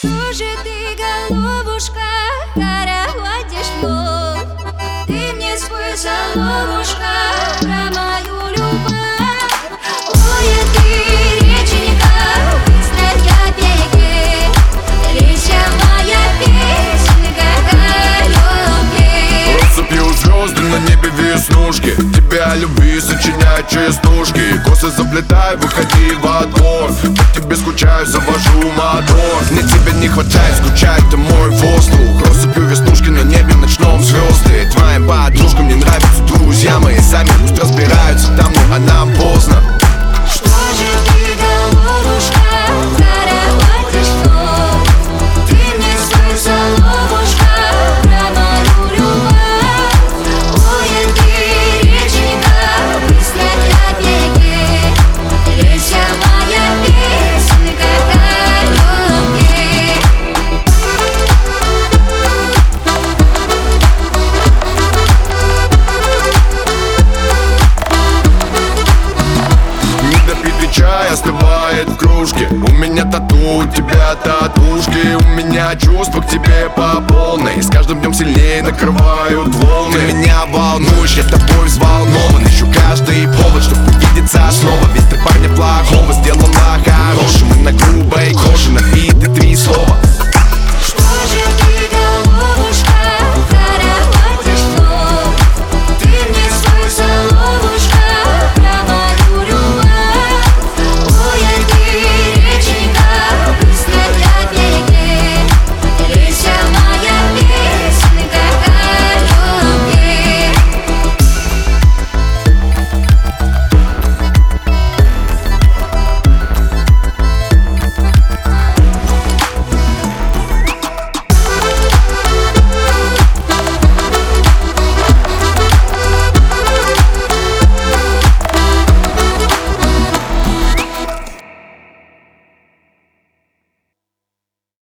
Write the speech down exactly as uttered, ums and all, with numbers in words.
Что же ты, голубушка, хороводишь вновь? Ты мне свой соловушка про мою любовь. Ой, ты, реченька, быстрая береги, лися моя песенка о любви. Россыпью звезды на небе веснушки, тебя о любви сочиняют частушки. Косы заплетай, выходи во двор, по тебе скучаю, завожу мотор. Мне тебя не хватает, скучает ты мой воздух. Россыпью веснушки на небе ночном звезды. Твоим подружкам не нравятся друзья мои, сами пусть разбираются там, но а нам поздно. Что же ты, голубушка, хороводишь вновь? Ты мне свой соловушка про мою любовь. Ой, ты, реченька, быстрая береги, лися моя песенка о любви. Недопитый чай остывает в кружке. У меня тату, у тебя татушки. У меня чувства к тебе по полной. С каждым днем сильнее накрывают волны. Ты меня волнуешь, я тобой взволнован. Ищу каждый повод, чтобы увидеться снова. Ведь ты парня плохого сделал на